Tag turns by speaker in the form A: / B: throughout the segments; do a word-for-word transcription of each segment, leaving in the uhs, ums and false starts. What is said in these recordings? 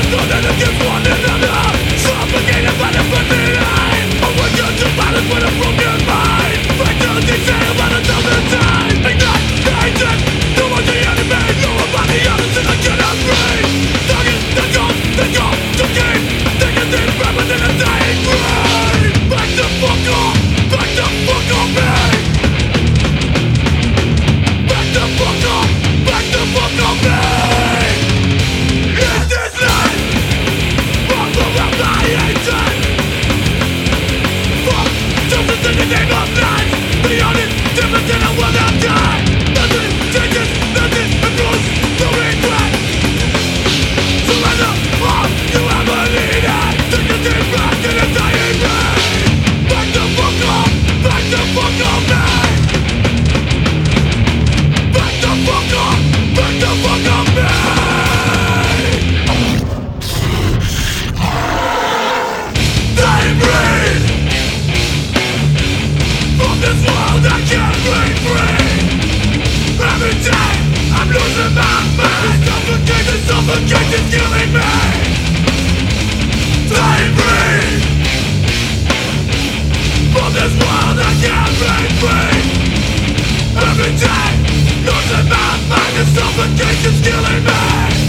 A: Suffocation's killing me. Dying free from this world, I can't break free. Every day, losing my mind, the suffocation's killing me.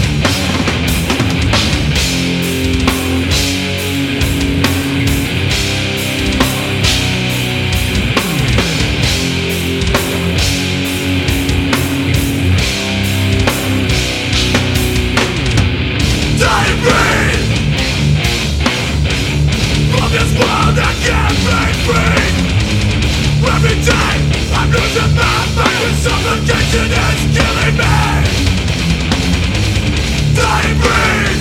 A: Every day I'm losing my mind, suffocation is killing me. Dying free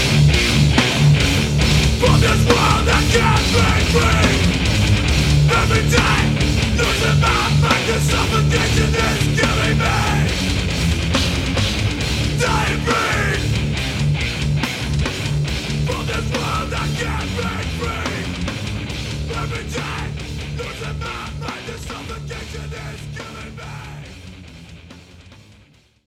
A: from this world I can't break free. Every day losing my mind, the suffocation is killing me. Dying free from this world I can't break free. Every day losing my mind, the suffocation is killing me.